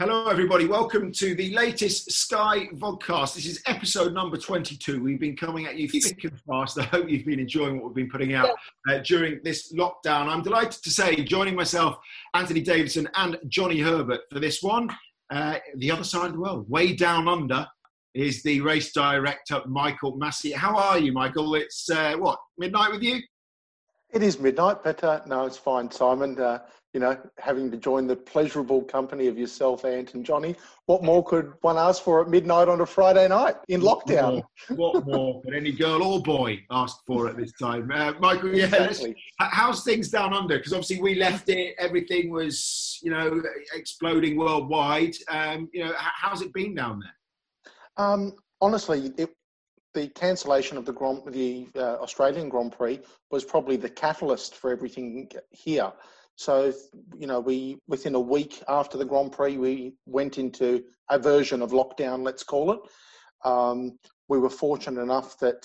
Hello, everybody. Welcome to the latest Sky Vodcast. This is episode number 22. We've been coming at you thick and fast. I hope you've been enjoying what we've been putting out during this lockdown. I'm delighted to say, joining myself, Anthony Davidson and Johnny Herbert for this one, the other side of the world, way down under, is the race director, Michael Massey. How are you, Michael? It's, midnight with you? It is midnight, but no, it's fine, Simon. Having to join the pleasurable company of yourself, Ant and Johnny. What more could one ask for at midnight on a Friday night in lockdown? What more could any girl or boy ask for at this time? Michael, Exactly. How's things down under? Because obviously we left it, everything was, exploding worldwide. How's it been down there? Honestly, the cancellation of the Australian Grand Prix was probably the catalyst for everything here. So, we within a week after the Grand Prix, we went into a version of lockdown, let's call it. We were fortunate enough that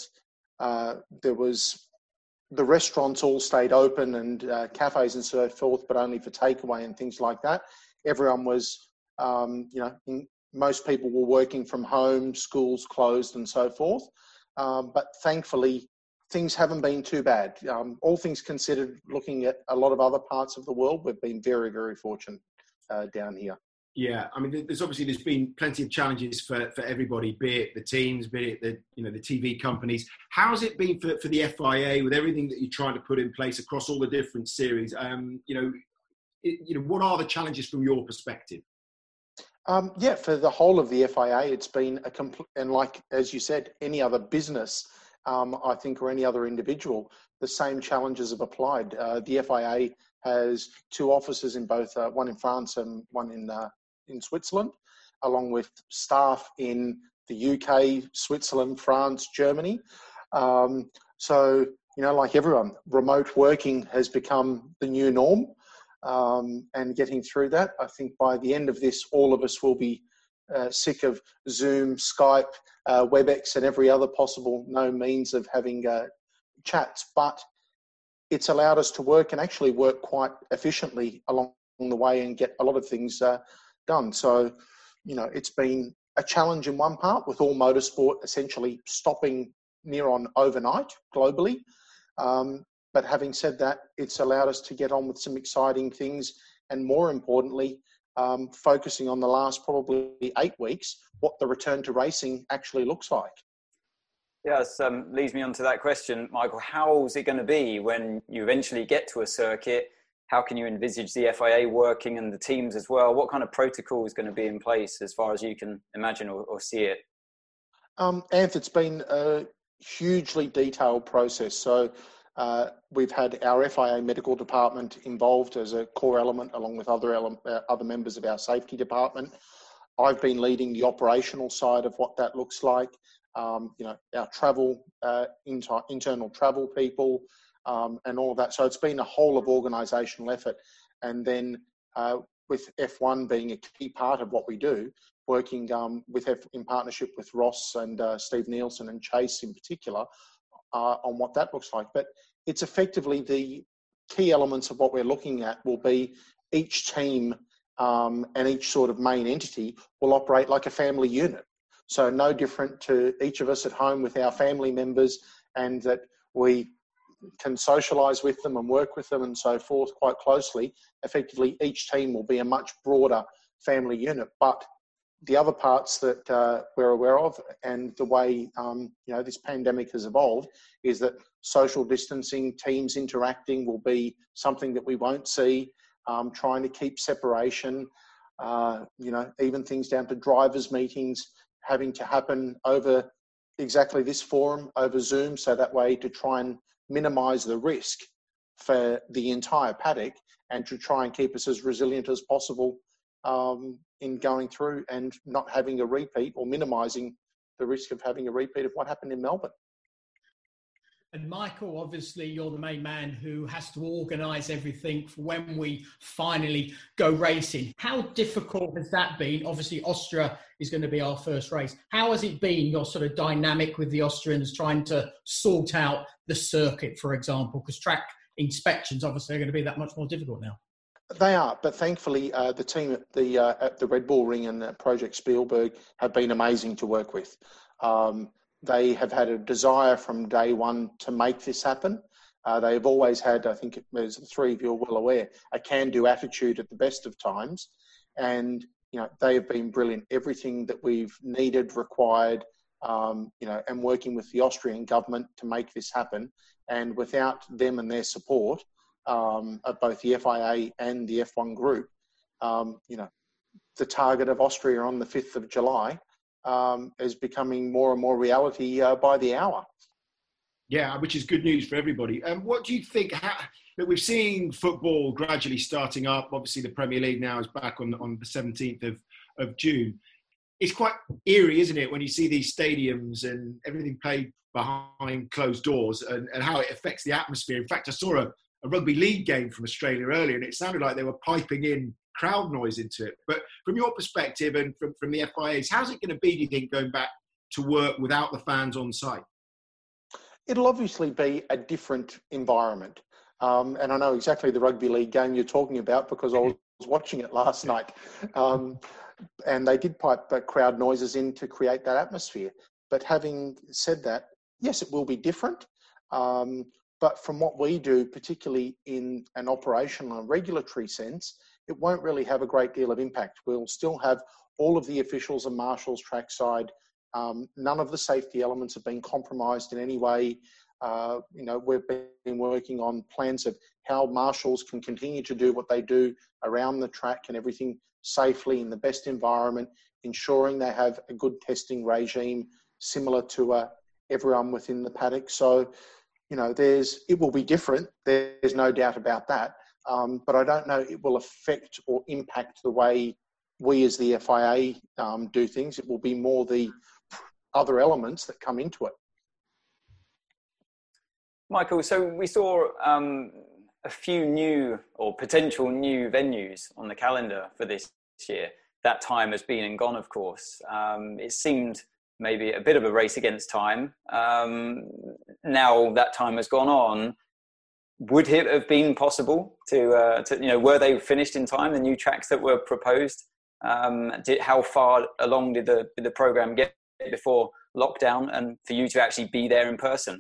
the restaurants all stayed open and cafes and so forth, but only for takeaway and things like that. Everyone was, most people were working from home, schools closed and so forth. But thankfully, things haven't been too bad. All things considered, looking at a lot of other parts of the world, we've been very, very fortunate down here. Yeah, I mean, there's been plenty of challenges for everybody, be it the teams, be it the TV companies. How's it been for the FIA with everything that you're trying to put in place across all the different series? What are the challenges from your perspective? For the whole of the FIA, it's been and like, as you said, any other business, I think, or any other individual, the same challenges have applied. The FIA has two offices in both, one in France and one in Switzerland, along with staff in the UK, Switzerland, France, Germany. Like everyone, remote working has become the new norm. And getting through that, I think by the end of this, all of us will be sick of Zoom, Skype, WebEx and every other possible known means of having chats. But it's allowed us to work and actually work quite efficiently along the way and get a lot of things done. So, it's been a challenge in one part with all motorsport essentially stopping near on overnight globally. But having said that, it's allowed us to get on with some exciting things and, more importantly, focusing on the last probably 8 weeks, what the return to racing actually looks like. Yes, leads me on to that question, Michael. How's it going to be when you eventually get to a circuit? How can you envisage the FIA working and the teams as well? What kind of protocol is going to be in place as far as you can imagine or see it? Anth, it's been a hugely detailed process. So we've had our FIA medical department involved as a core element, along with other members of our safety department. I've been leading the operational side of what that looks like. Our travel, internal travel people, and all of that. So it's been a whole of organisational effort. And then with F1 being a key part of what we do, working in partnership with Ross and Steve Nielsen and Chase in particular, on what that looks like. But it's effectively the key elements of what we're looking at will be each team and each sort of main entity will operate like a family unit. So no different to each of us at home with our family members, and that we can socialise with them and work with them and so forth quite closely. Effectively, each team will be a much broader family unit. But the other parts that we're aware of, and the way this pandemic has evolved, is that social distancing, teams interacting will be something that we won't see. Trying to keep separation, even things down to drivers' meetings having to happen over exactly this forum, over Zoom, so that way to try and minimise the risk for the entire paddock and to try and keep us as resilient as possible in going through and not having a repeat, or minimising the risk of having a repeat of what happened in Melbourne. And Michael, obviously you're the main man who has to organise everything for when we finally go racing. How difficult has that been? Obviously Austria is going to be our first race. How has it been, your sort of dynamic with the Austrians, trying to sort out the circuit, for example? Because track inspections obviously are going to be that much more difficult now. They are, but thankfully the team at the Red Bull Ring and Project Spielberg have been amazing to work with. They have had a desire from day one to make this happen. They've always had, I think, as the three of you are well aware, a can-do attitude at the best of times, and they have been brilliant. Everything that we've needed, required, and working with the Austrian government to make this happen. And without them and their support of both the FIA and the F1 group, the target of Austria on the 5th of July is becoming more and more reality by the hour. Yeah, which is good news for everybody. What do you think? That we're seeing football gradually starting up. Obviously, the Premier League now is back on the 17th of June. It's quite eerie, isn't it, when you see these stadiums and everything played behind closed doors and how it affects the atmosphere. In fact, I saw a rugby league game from Australia earlier, and it sounded like they were piping in crowd noise into it. But from your perspective and from the FIA's, how's it going to be, do you think, going back to work without the fans on site? It'll obviously be a different environment. And I know exactly the rugby league game you're talking about because I was watching it last night. And they did pipe crowd noises in to create that atmosphere. But having said that, yes, it will be different. But from what we do, particularly in an operational and regulatory sense, it won't really have a great deal of impact. We'll still have all of the officials and marshals trackside. None of the safety elements have been compromised in any way. We've been working on plans of how marshals can continue to do what they do around the track and everything safely in the best environment, ensuring they have a good testing regime similar to everyone within the paddock. So, it will be different. There's no doubt about that. But I don't know it will affect or impact the way we as the FIA do things. It will be more the other elements that come into it. Michael, so we saw a few new or potential new venues on the calendar for this year. That time has been and gone, of course. It seemed maybe a bit of a race against time. Now that time has gone on, would it have been possible to were they finished in time, the new tracks that were proposed? How far along did the program get before lockdown and for you to actually be there in person?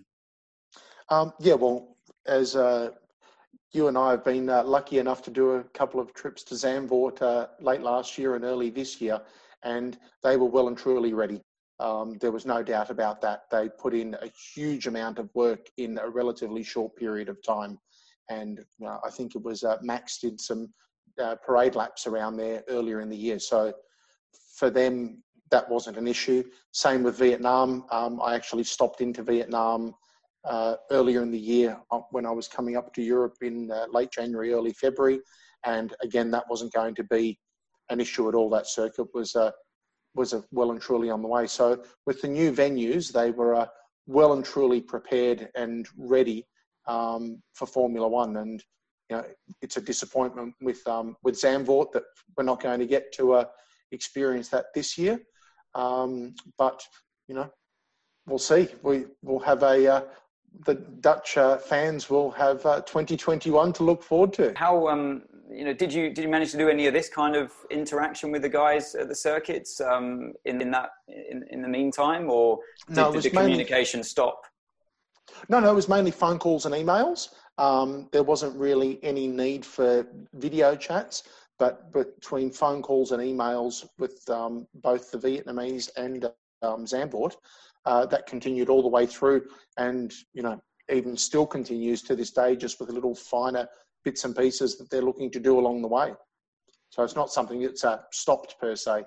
As you and I have been lucky enough to do a couple of trips to Zandvoort late last year and early this year, and they were well and truly ready. There was no doubt about that. They put in a huge amount of work in a relatively short period of time. And I think it was Max did some parade laps around there earlier in the year. So for them, that wasn't an issue. Same with Vietnam. I actually stopped into Vietnam earlier in the year when I was coming up to Europe in late January, early February. And again, that wasn't going to be an issue at all. That circuit was well and truly on the way. So with the new venues, they were well and truly prepared and ready for Formula One. And it's a disappointment with Zandvoort that we're not going to get to experience that this year. But we'll see. We'll have the Dutch fans will have 2021 to look forward to. How did you manage to do any of this kind of interaction with the guys at the circuits in the meantime, or did the communication stop? No, it was mainly phone calls and emails. There wasn't really any need for video chats, but between phone calls and emails with both the Vietnamese and Zandvoort, that continued all the way through, and even still continues to this day, just with little finer bits and pieces that they're looking to do along the way. So it's not something that's stopped per se.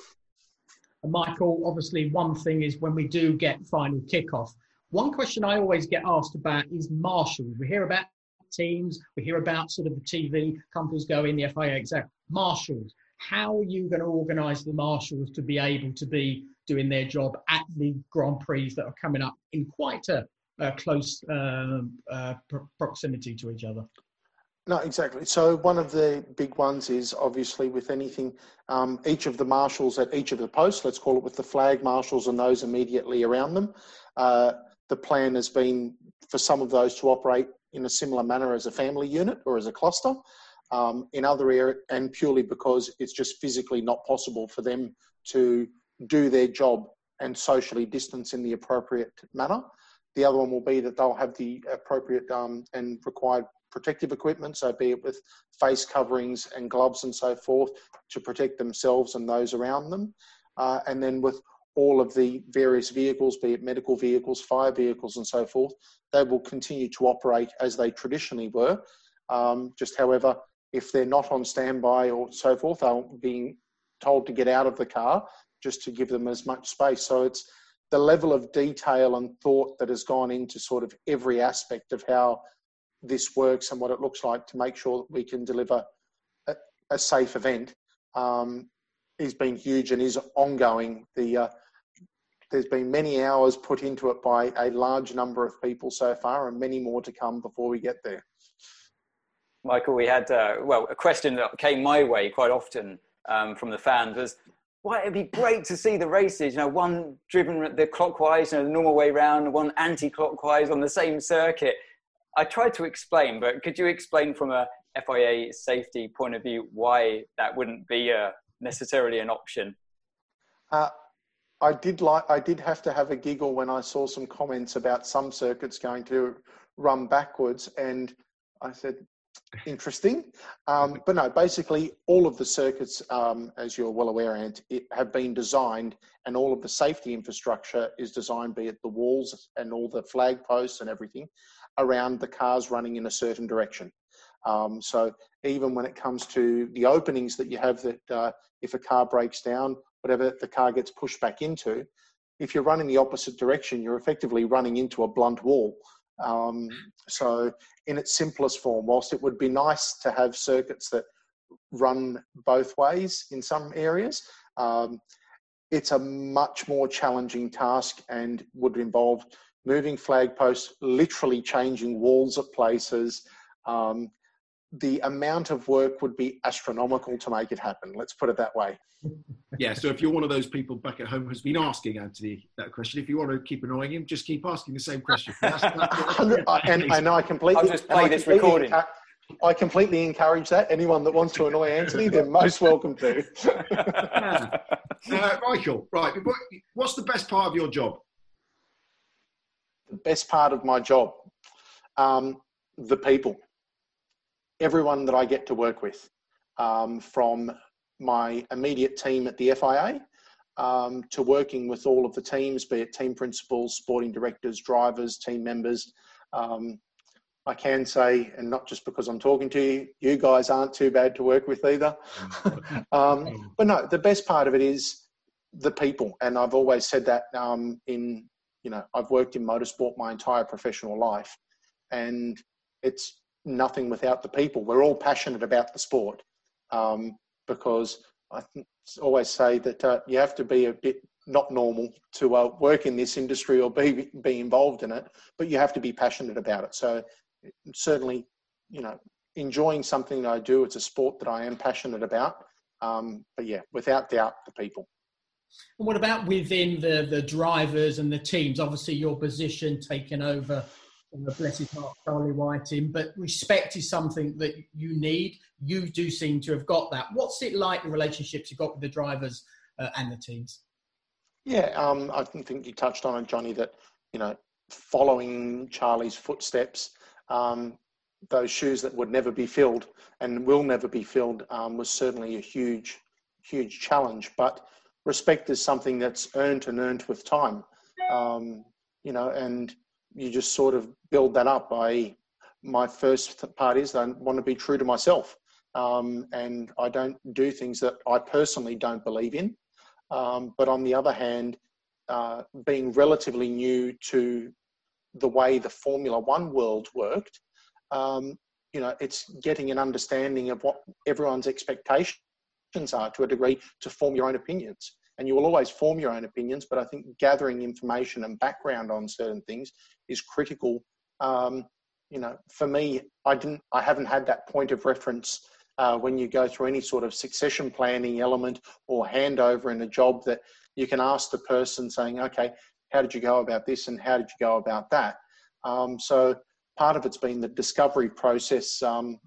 Michael, obviously one thing is when we do get final kickoff, one question I always get asked about is marshals. We hear about teams, we hear about sort of the TV companies going, the FIA, etc. Marshals, how are you going to organise the marshals to be able to be doing their job at the Grand Prix that are coming up in quite a close proximity to each other? No, exactly. So one of the big ones is obviously with anything, each of the marshals at each of the posts, let's call it with the flag marshals and those immediately around them, the plan has been for some of those to operate in a similar manner as a family unit or as a cluster. in other areas, and purely because it's just physically not possible for them to do their job and socially distance in the appropriate manner. The other one will be that they'll have the appropriate and required protective equipment, so be it with face coverings and gloves and so forth, to protect themselves and those around them. And then with all of the various vehicles, be it medical vehicles, fire vehicles and so forth, they will continue to operate as they traditionally were. Just however, if they're not on standby or so forth, they'll be told to get out of the car just to give them as much space. So it's the level of detail and thought that has gone into sort of every aspect of how this works and what it looks like to make sure that we can deliver a safe event has been huge and is ongoing. There's been many hours put into it by a large number of people so far, and many more to come before we get there. Michael, we had a question that came my way quite often from the fans was, well, it'd be great to see the races, one driven the clockwise, the normal way round, one anti-clockwise on the same circuit. I tried to explain, but could you explain from a FIA safety point of view why that wouldn't be necessarily an option? I did have to have a giggle when I saw some comments about some circuits going to run backwards, and I said, interesting. But no, basically all of the circuits, as you're well aware, Ant, have been designed, and all of the safety infrastructure is designed, be it the walls and all the flag posts and everything, around the cars running in a certain direction. So even when it comes to the openings that you have, that if a car breaks down, whatever the car gets pushed back into, if you're running the opposite direction, you're effectively running into a blunt wall. So in its simplest form, whilst it would be nice to have circuits that run both ways in some areas, it's a much more challenging task and would involve moving flag posts, literally changing walls at places. The amount of work would be astronomical to make it happen. Let's put it that way. Yeah, so if you're one of those people back at home who's been asking Anthony that question, if you want to keep annoying him, just keep asking the same question. And I completely... I'll just play this recording. I completely encourage that. Anyone that wants to annoy Anthony, they're most welcome to. Michael, right, what's the best part of your job? The best part of my job? The people. Everyone that I get to work with, from my immediate team at the FIA to working with all of the teams, be it team principals, sporting directors, drivers, team members. I can say, and not just because I'm talking to you, you guys aren't too bad to work with either. But no, the best part of it is the people. And I've always said that I've worked in motorsport my entire professional life, and it's nothing without the people. We're all passionate about the sport, because I always say that you have to be a bit not normal to work in this industry or be involved in it, but you have to be passionate about it. So certainly, enjoying something that I do, it's a sport that I am passionate about. But yeah, without doubt, the people. And what about within the drivers and the teams? Obviously, your position taken over from the blessed heart Charlie Whiting, but respect is something that you need. You do seem to have got that. What's it like, the relationships you've got with the drivers and the teams? Yeah, I think you touched on it, Johnny, that, following Charlie's footsteps, those shoes that would never be filled and will never be filled was certainly a huge, huge challenge. But respect is something that's earned with time, and you just sort of build that up. My first part is I want to be true to myself, and I don't do things that I personally don't believe in. But on the other hand, being relatively new to the way the Formula One world worked, it's getting an understanding of what everyone's expectations are to a degree to form your own opinions. And you will always form your own opinions, but I think gathering information and background on certain things is critical. For me, I haven't had that point of reference when you go through any sort of succession planning element or handover in a job, that you can ask the person saying, okay, how did you go about this and how did you go about that? So part of it's been the discovery process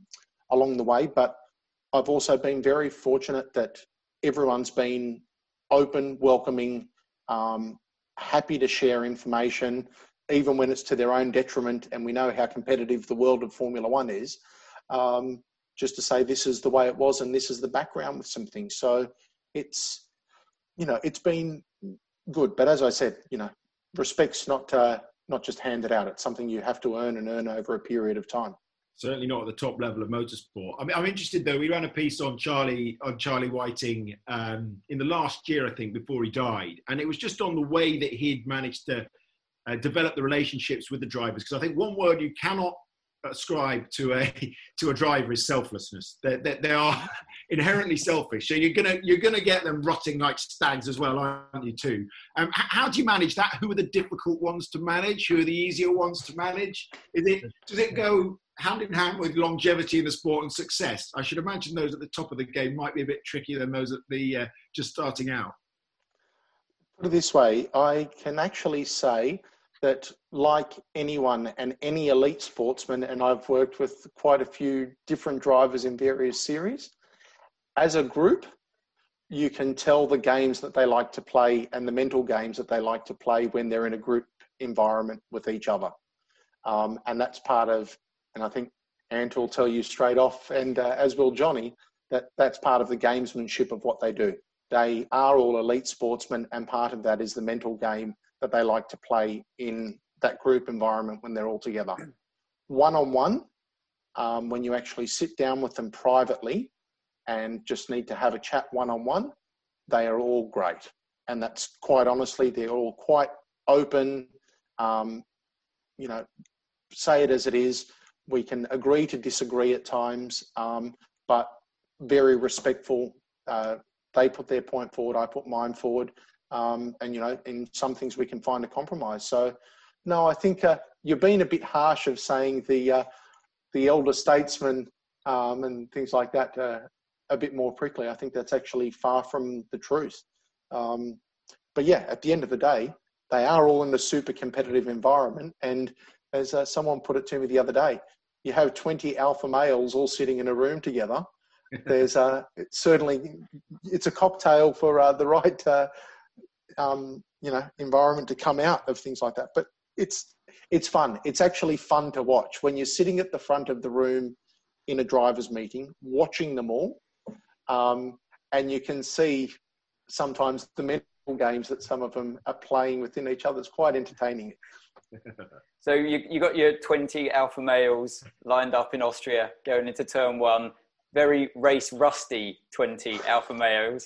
along the way. But I've also been very fortunate that everyone's been open, welcoming, happy to share information, even when it's to their own detriment. And we know how competitive the world of Formula One is. Just to say this is the way it was and this is the background with some things. So it's, it's been good. But as I said, respect's not just handed out. It's something you have to earn and earn over a period of time. Certainly not at the top level of motorsport. I mean, I'm interested though. We ran a piece on Charlie Whiting in the last year, I think, before he died, and it was just on the way that he'd managed to develop the relationships with the drivers. Because I think one word you cannot ascribe to a driver is selflessness. They are inherently selfish. So you're gonna get them rotting like stags as well, aren't you too? How do you manage that? Who are the difficult ones to manage? Who are the easier ones to manage? Does it go hand in hand with longevity in the sport and success? I should imagine those at the top of the game might be a bit trickier than those at the just starting out. Put it this way, I can actually say that like anyone and any elite sportsman, and I've worked with quite a few different drivers in various series, as a group, you can tell the games that they like to play and the mental games that they like to play when they're in a group environment with each other. And that's part of, and I think Ant will tell you straight off, and as will Johnny, that's part of the gamesmanship of what they do. They are all elite sportsmen, and part of that is the mental game that they like to play in that group environment when they're all together. One-on-one, when you actually sit down with them privately and just need to have a chat one-on-one, they are all great. And that's quite honestly, they're all quite open, say it as it is. We can agree to disagree at times, but very respectful. They put their point forward, I put mine forward. And, in some things we can find a compromise. So, no, I think you're being a bit harsh of saying the elder statesman and things like that a bit more prickly. I think that's actually far from the truth. But yeah, at the end of the day, they are all in a super competitive environment. And as someone put it to me the other day, you have 20 alpha males all sitting in a room together. There's certainly, it's a cocktail for the right environment to come out of things like that. But it's fun. It's actually fun to watch when you're sitting at the front of the room in a driver's meeting, watching them all, and you can see sometimes the mental games that some of them are playing within each other. It's quite entertaining. So you got your 20 alpha males lined up in Austria going into turn one, very race rusty 20 alpha males.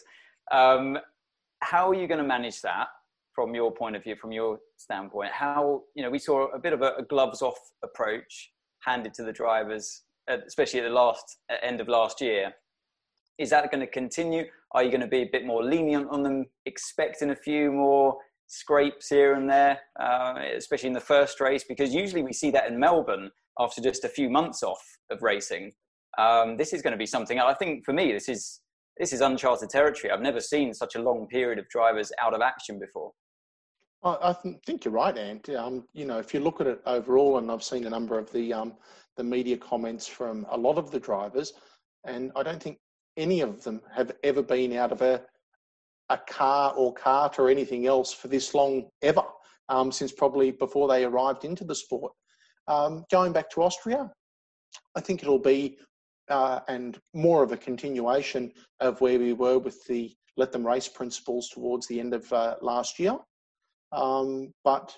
How are you going to manage that from your point of view, from your standpoint? How, we saw a bit of a gloves off approach handed to the drivers, especially at the end of last year. Is that going to continue? Are you going to be a bit more lenient on them, expecting a few more scrapes here and there, especially in the first race? Because usually we see that in Melbourne after just a few months off of racing. This is going to be something, I think for me, this is uncharted territory. I've never seen such a long period of drivers out of action before. I think you're right, Ant. If you look at it overall, and I've seen a number of the media comments from a lot of the drivers, and I don't think any of them have ever been out of a car or cart or anything else for this long ever, since probably before they arrived into the sport. Going back to Austria, I think it'll be and more of a continuation of where we were with the let them race principles towards the end of last year. But,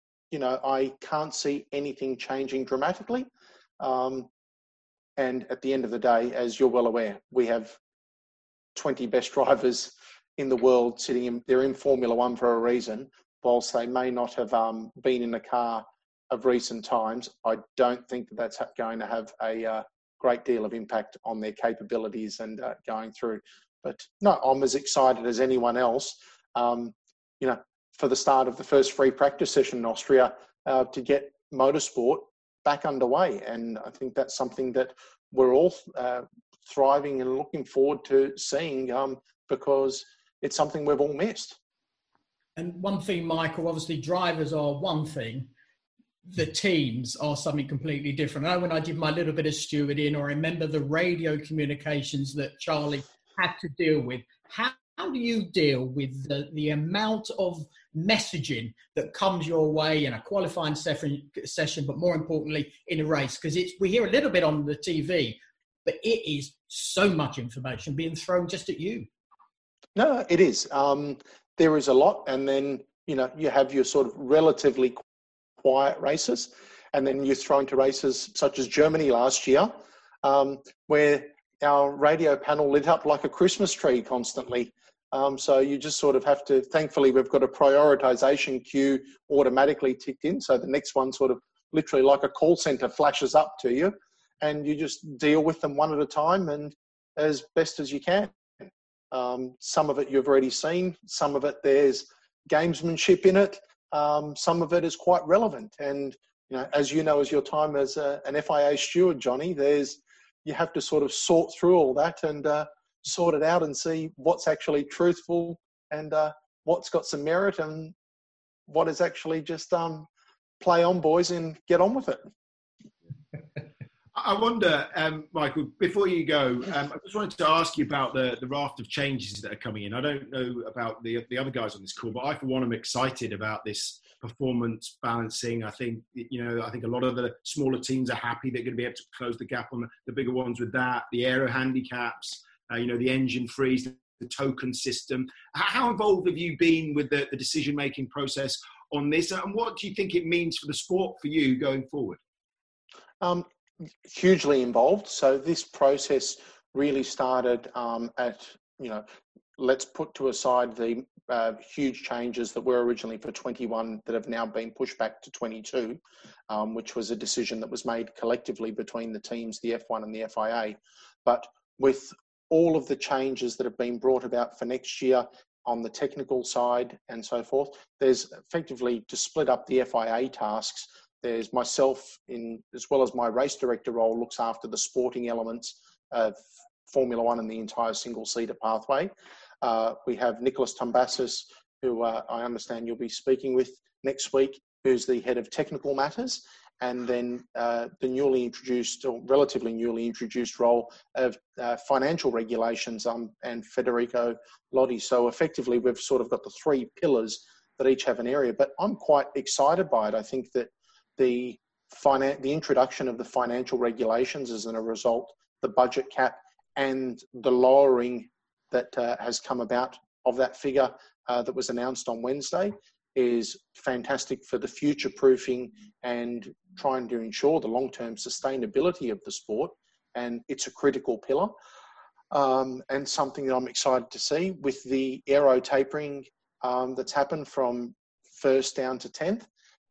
I can't see anything changing dramatically. And at the end of the day, as you're well aware, we have 20 best drivers in the world they're in Formula One for a reason. Whilst they may not have been in a car of recent times, I don't think that's going to have a great deal of impact on their capabilities and going through. But no, I'm as excited as anyone else, for the start of the first free practice session in Austria to get motorsport back underway. And I think that's something that we're all thriving and looking forward to seeing because it's something we've all missed. And one thing, Michael, obviously drivers are one thing, the teams are something completely different. I know when I did my little bit of stewarding, or I remember the radio communications that Charlie had to deal with. How do you deal with the amount of messaging that comes your way in a qualifying session, but more importantly in a race? Because we hear a little bit on the TV, but it is so much information being thrown just at you. No, it is. There is a lot, and then you have your sort of relatively quiet races, and then you're thrown to races such as Germany last year, where our radio panel lit up like a Christmas tree constantly. So you just sort of have to, thankfully we've got a prioritization queue automatically ticked in, so the next one sort of literally like a call center flashes up to you, and you just deal with them one at a time and as best as you can. Some of it you've already seen, some of it there's gamesmanship in it, some of it is quite relevant. And as your time as an FIA steward, Johnny, you have to sort of sort through all that and sort it out and see what's actually truthful and what's got some merit and what is actually just play on, boys, and get on with it. I wonder, Michael, before you go, I just wanted to ask you about the raft of changes that are coming in. I don't know about the other guys on this call, but I, for one, am excited about this performance balancing. I think a lot of the smaller teams are happy they're going to be able to close the gap on the bigger ones with that. The aero handicaps, the engine freeze, the token system. How involved have you been with the decision-making process on this, and what do you think it means for the sport for you going forward? Hugely involved. So this process really started let's put to aside the huge changes that were originally for 21 that have now been pushed back to 22, which was a decision that was made collectively between the teams, the F1 and the FIA. But with all of the changes that have been brought about for next year on the technical side and so forth, there's effectively to split up the FIA tasks. There's myself, as well as my race director role, looks after the sporting elements of Formula One and the entire single-seater pathway. We have Nicholas Tombassis, who I understand you'll be speaking with next week, who's the head of technical matters, and then the newly introduced, or relatively newly introduced role of financial regulations and Federico Lodi. So effectively, we've sort of got the three pillars that each have an area, but I'm quite excited by it. I think that the introduction of the financial regulations as a result, the budget cap and the lowering that has come about of that figure that was announced on Wednesday is fantastic for the future proofing and trying to ensure the long-term sustainability of the sport. And it's a critical pillar and something that I'm excited to see with the aero tapering that's happened from first down to 10th.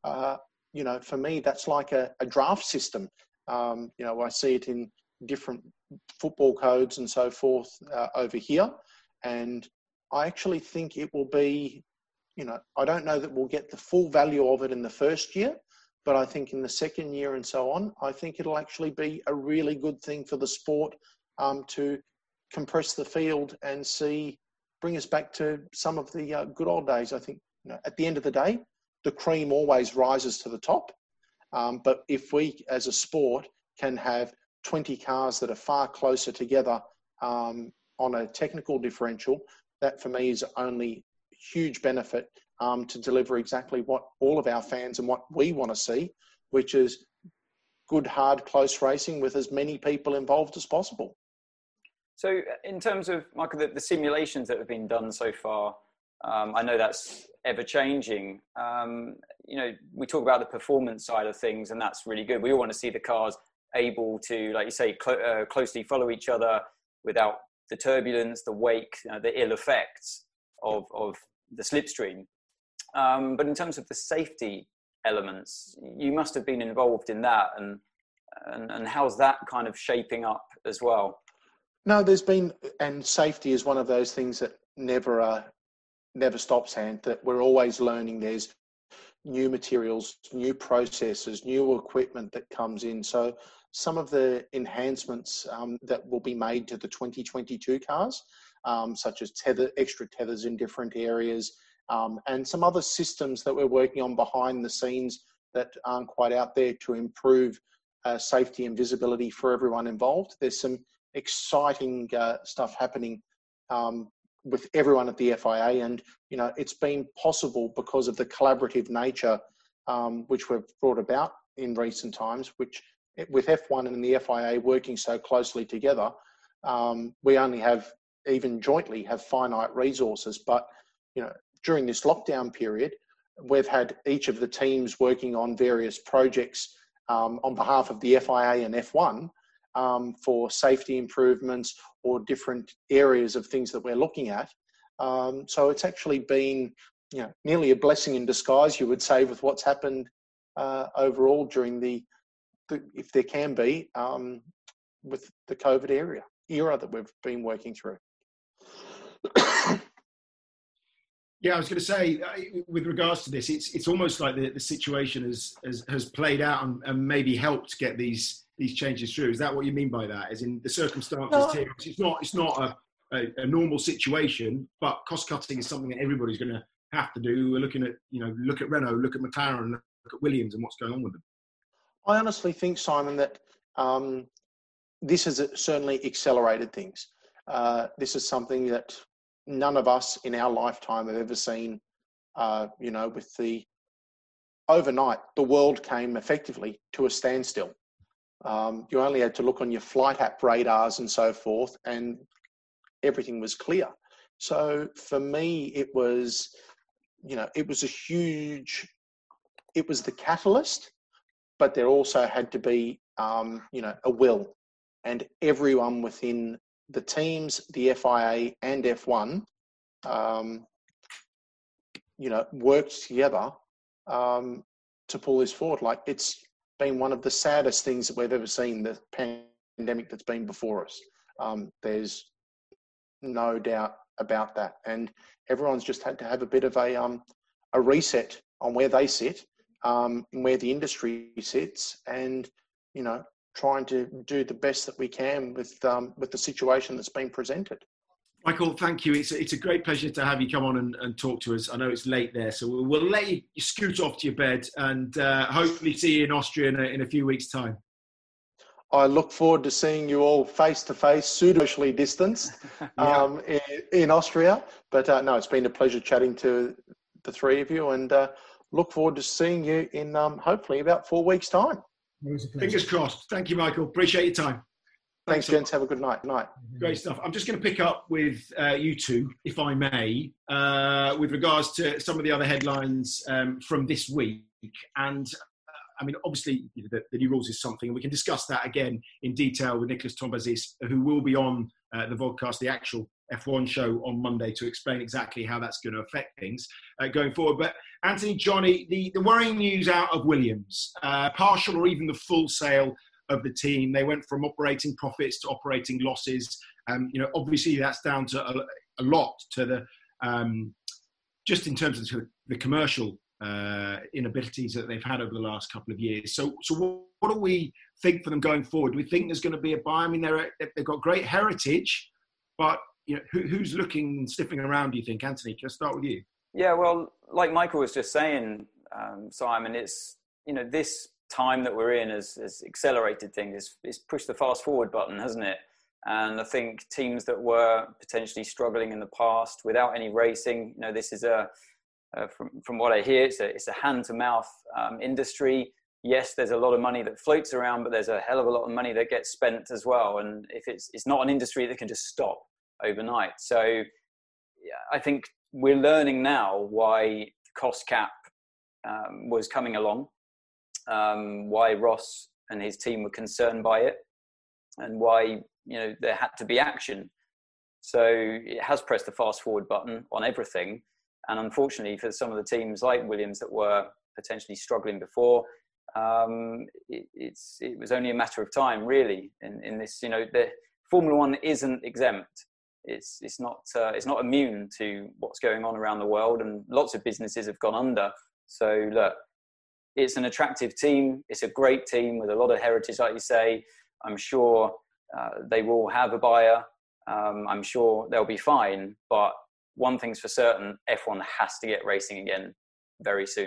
For me, that's like a draft system. I see it in different football codes and so forth over here. And I actually think it will be, I don't know that we'll get the full value of it in the first year, but I think in the second year and so on, I think it'll actually be a really good thing for the sport to compress the field and bring us back to some of the good old days. I think, at the end of the day, the cream always rises to the top. But if we, as a sport, can have 20 cars that are far closer together on a technical differential, that for me is only huge benefit to deliver exactly what all of our fans and what we want to see, which is good, hard, close racing with as many people involved as possible. So in terms of, Michael, the simulations that have been done so far, I know that's ever changing. We talk about the performance side of things, and that's really good. We all want to see the cars able to, like you say, closely follow each other without the turbulence, the wake, the ill effects of the slipstream. But in terms of the safety elements, you must have been involved in that, and how's that kind of shaping up as well? No, there's been, and safety is one of those things that never stops, Ant, that we're always learning. There's new materials, new processes, new equipment that comes in. So some of the enhancements that will be made to the 2022 cars, such as extra tethers in different areas, and some other systems that we're working on behind the scenes that aren't quite out there to improve safety and visibility for everyone involved. There's some exciting stuff happening with everyone at the FIA, and it's been possible because of the collaborative nature which we've brought about in recent times, which with F1 and the FIA working so closely together, we only have, even jointly, have finite resources. But during this lockdown period, we've had each of the teams working on various projects on behalf of the FIA and F1 for safety improvements or different areas of things that we're looking at. So it's actually been nearly a blessing in disguise, you would say, with what's happened overall during the if there can be, with the COVID era that we've been working through. Yeah, I was going to say, with regards to this, it's almost like the situation has played out and maybe helped get these changes through. Is that what you mean by that? As in the circumstances here, it's not a normal situation, but cost cutting is something that everybody's going to have to do. We're looking at look at Renault, look at McLaren, look at Williams, and what's going on with them. I honestly think, Simon, that this has certainly accelerated things. This is something that none of us in our lifetime have ever seen. With the overnight, the world came effectively to a standstill. You only had to look on your flight app radars and so forth, and everything was clear. So for me, it was the catalyst, but there also had to be, a will, and everyone within the teams, the FIA and F1, worked together to pull this forward. Like, it's been one of the saddest things that we've ever seen, the pandemic that's been before us. There's no doubt about that, and everyone's just had to have a bit of a reset on where they sit, and where the industry sits, and trying to do the best that we can with the situation that's been presented. Michael, thank you. It's a great pleasure to have you come on and talk to us. I know it's late there, so we'll let you scoot off to your bed, and hopefully see you in Austria in a few weeks' time. I look forward to seeing you all face to face, socially distanced, in Austria. But no, it's been a pleasure chatting to the three of you, and look forward to seeing you in hopefully about 4 weeks' time. Fingers crossed. Thank you, Michael. Appreciate your time. Thanks, gents. Have a good night. Great stuff. I'm just going to pick up with you two, if I may, with regards to some of the other headlines from this week. And obviously, the new rules is something, and we can discuss that again in detail with Nicholas Tombazis, who will be on the vodcast, the actual F1 show on Monday, to explain exactly how that's going to affect things going forward. But Anthony, Johnny, the worrying news out of Williams, partial or even the full sale of the team. They went from operating profits to operating losses. Obviously that's down to a lot to the just in terms of the commercial inabilities that they've had over the last couple of years. So what do we think for them going forward? Do we think there's going to be a buy? They've got great heritage, but who's looking and sniffing around, do you think? Anthony, can I start with you? Yeah, well, like Michael was just saying, Simon, it's, this time that we're in has accelerated things. It's pushed the fast forward button, hasn't it? And I think teams that were potentially struggling in the past without any racing, this is from what I hear, it's a hand-to-mouth industry. Yes, there's a lot of money that floats around, but there's a hell of a lot of money that gets spent as well. And if it's not an industry that can just stop overnight. So yeah, I think we're learning now why cost cap was coming along, why Ross and his team were concerned by it, and why there had to be action. So it has pressed the fast forward button on everything. And unfortunately for some of the teams like Williams that were potentially struggling before, it was only a matter of time, really. In this, the Formula One isn't exempt. It's not immune to what's going on around the world, and lots of businesses have gone under. So look, it's an attractive team. It's a great team with a lot of heritage, like you say. I'm sure they will have a buyer. I'm sure they'll be fine. But one thing's for certain, F1 has to get racing again very soon.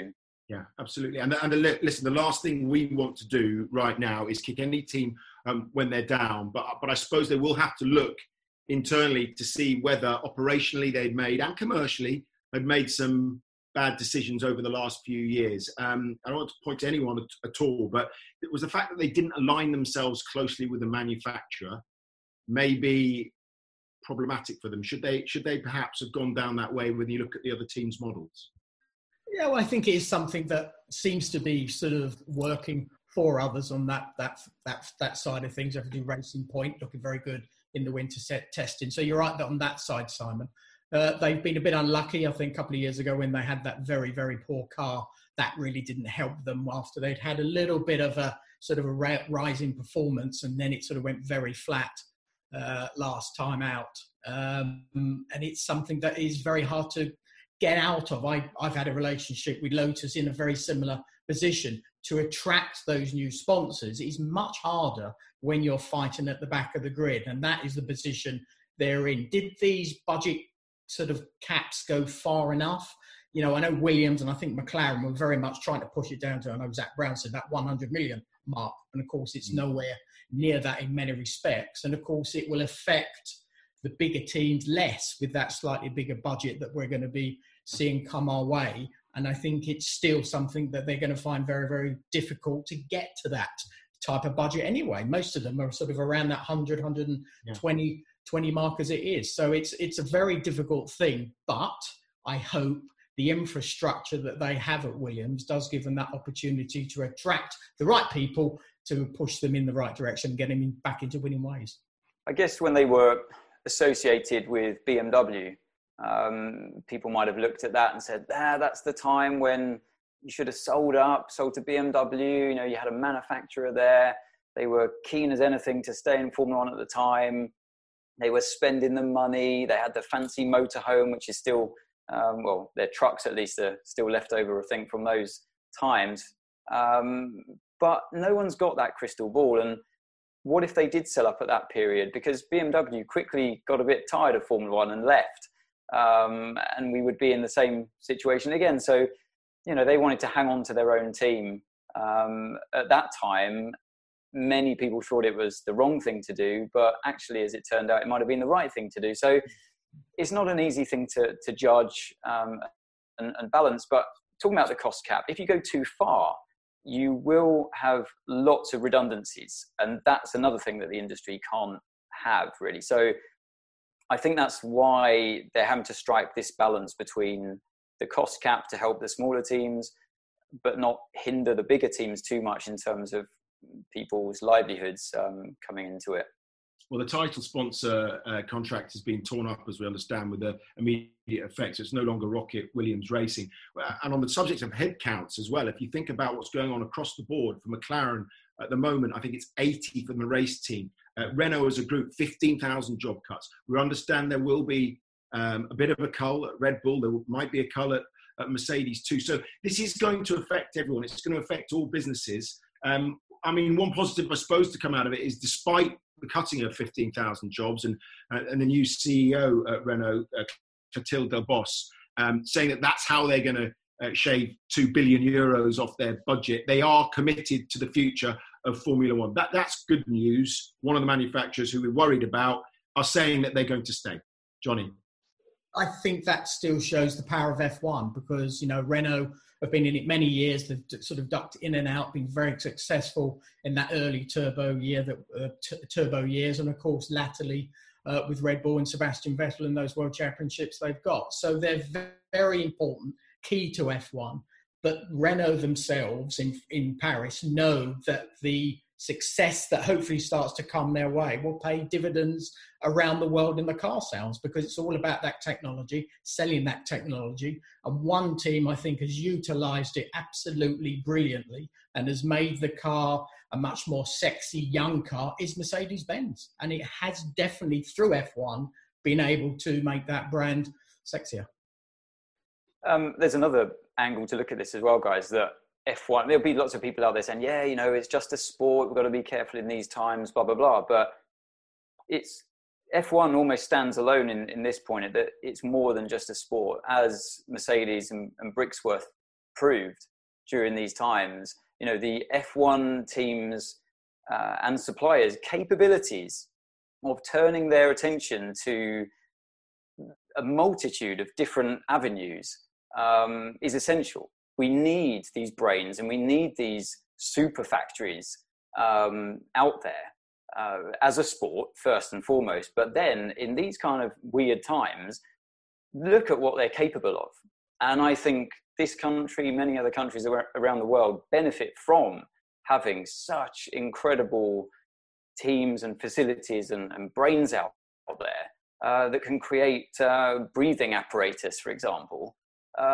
Yeah, absolutely. And listen, the last thing we want to do right now is kick any team when they're down. But I suppose they will have to look internally to see whether operationally they'd made and commercially had made some bad decisions over the last few years. I don't want to point to anyone at all, but it was the fact that they didn't align themselves closely with the manufacturer may be problematic for them. Should they perhaps have gone down that way when you look at the other teams' models? Yeah, well, I think it is something that seems to be sort of working for others on that side of things. Everything Racing Point looking very good in the winter set testing. So you're right on that side, Simon. They've been a bit unlucky, I think, a couple of years ago when they had that very, very poor car. That really didn't help them after they'd had a little bit of a sort of a rise in performance, and then it sort of went very flat last time out. And it's something that is very hard to get out of. I've had a relationship with Lotus in a very similar position. To attract those new sponsors is much harder when you're fighting at the back of the grid, and that is the position they're in. Did these budget sort of caps go far enough? You know, I know Williams and I think McLaren were very much trying to push it down to, I know Zak Brown said, that 100 million mark, and of course it's nowhere near that in many respects, and of course it will affect the bigger teams less with that slightly bigger budget that we're going to be seeing come our way. And I think it's still something that they're going to find very, very difficult to get to that type of budget anyway. Most of them are sort of around that 100, 120 mark as it is. So it's a very difficult thing, but I hope the infrastructure that they have at Williams does give them that opportunity to attract the right people to push them in the right direction and get them back into winning ways. I guess when they were associated with BMW, people might have looked at that and said, that's the time when you should have sold to BMW. You know, you had a manufacturer there. They were keen as anything to stay in Formula One at the time. They were spending the money. They had the fancy motorhome, which is still, their trucks at least are still left over, I think, from those times. But no one's got that crystal ball. And what if they did sell up at that period? Because BMW quickly got a bit tired of Formula One and left. And we would be in the same situation again. So, you know, they wanted to hang on to their own team. At that time, many people thought it was the wrong thing to do, but actually, as it turned out, it might have been the right thing to do. So it's not an easy thing to judge and balance. But talking about the cost cap, if you go too far, you will have lots of redundancies. And that's another thing that the industry can't have, really. So I think that's why they're having to strike this balance between the cost cap to help the smaller teams, but not hinder the bigger teams too much in terms of people's livelihoods coming into it. Well, the title sponsor contract has been torn up, as we understand, with the immediate effect. So it's no longer Rocket Williams Racing. And on the subject of headcounts as well, if you think about what's going on across the board for McLaren at the moment, I think it's 80 from the race team. Renault as a group, 15,000 job cuts. We understand there will be a bit of a cull at Red Bull. There might be a cull at Mercedes too. So this is going to affect everyone. It's going to affect all businesses. I mean, one positive, I suppose, to come out of it is despite the cutting of 15,000 jobs and the new CEO at Renault, Clotilde Delbos, saying that that's how they're going to shave €2 billion off their budget. They are committed to the future of Formula One. That's good news. One of the manufacturers who we're worried about are saying that they're going to stay. Johnny? I think that still shows the power of F1 because, you know, Renault have been in it many years. They've sort of ducked in and out, been very successful in that early turbo years, and of course latterly with Red Bull and Sebastian Vettel and those world championships they've got. So they're very important, key to F1. But Renault themselves in Paris know that the success that hopefully starts to come their way will pay dividends around the world in the car sales because it's all about that technology, selling that technology. And one team, I think, has utilised it absolutely brilliantly and has made the car a much more sexy young car is Mercedes-Benz. And it has definitely, through F1, been able to make that brand sexier. There's another angle to look at this as well, guys, that F1, there'll be lots of people out there saying, yeah, you know, it's just a sport. We've got to be careful in these times, blah, blah, blah. But it's F1 almost stands alone in this point that it's more than just a sport. As Mercedes and Brixworth proved, during these times. You know, the F1 teams and suppliers' capabilities of turning their attention to a multitude of different avenues is essential. We need these brains and we need these super factories out there as a sport, first and foremost. But then in these kind of weird times, look at what they're capable of. And I think this country, many other countries around the world, benefit from having such incredible teams and facilities and brains out there that can create breathing apparatus, for example, at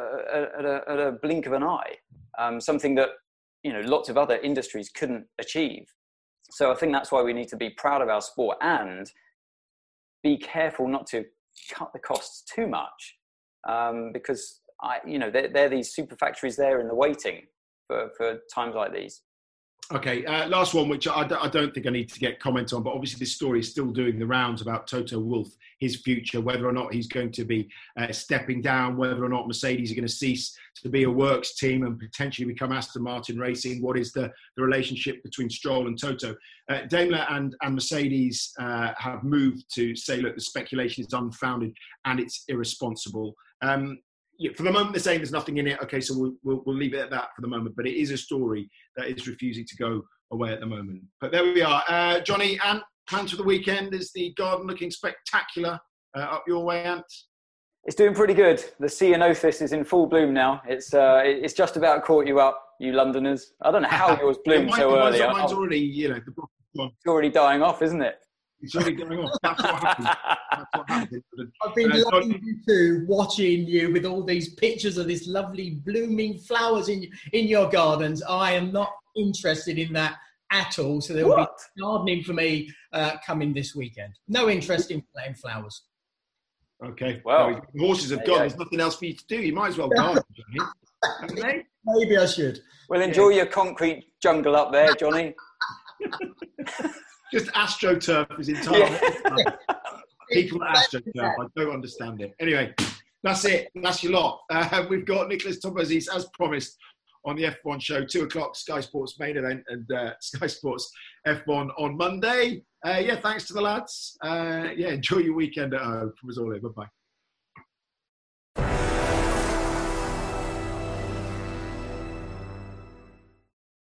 a blink of an eye, something that, you know, lots of other industries couldn't achieve. So I think that's why we need to be proud of our sport and be careful not to cut the costs too much, because they're these super factories there in the waiting for times like these. Okay, last one, which I don't think I need to get comment on, but obviously this story is still doing the rounds about Toto Wolff, his future, whether or not he's going to be stepping down, whether or not Mercedes are going to cease to be a works team and potentially become Aston Martin Racing. What is the relationship between Stroll and Toto? Daimler and Mercedes have moved to say, look, the speculation is unfounded and it's irresponsible. For the moment, they're saying there's nothing in it. Okay, so we'll leave it at that for the moment. But it is a story that is refusing to go away at the moment. But there we are. Johnny, Ant, plans for the weekend? Is the garden looking spectacular up your way, Ant? It's doing pretty good. The ceanothus is in full bloom now. It's just about caught you up, you Londoners. I don't know how yours bloomed so early. Mine's already, it's already dying off, isn't it? It's already going on. That's what happened. I've been loving you too, watching you with all these pictures of these lovely blooming flowers in your gardens. I am not interested in that at all. So there will be gardening for me coming this weekend. No interest in playing flowers. Okay. Well, the horses have gone. There's nothing else for you to do. You might as well garden, Johnny. Maybe I should. Well, enjoy your concrete jungle up there, Johnny. Just AstroTurf is entirely people at AstroTurf. I don't understand it. Anyway, that's it. That's your lot. We've got Nicholas Tombosis, as promised, on the F1 show, 2:00 Sky Sports main event and Sky Sports F1 on Monday. Thanks to the lads. Enjoy your weekend at home. From us all here. Bye-bye.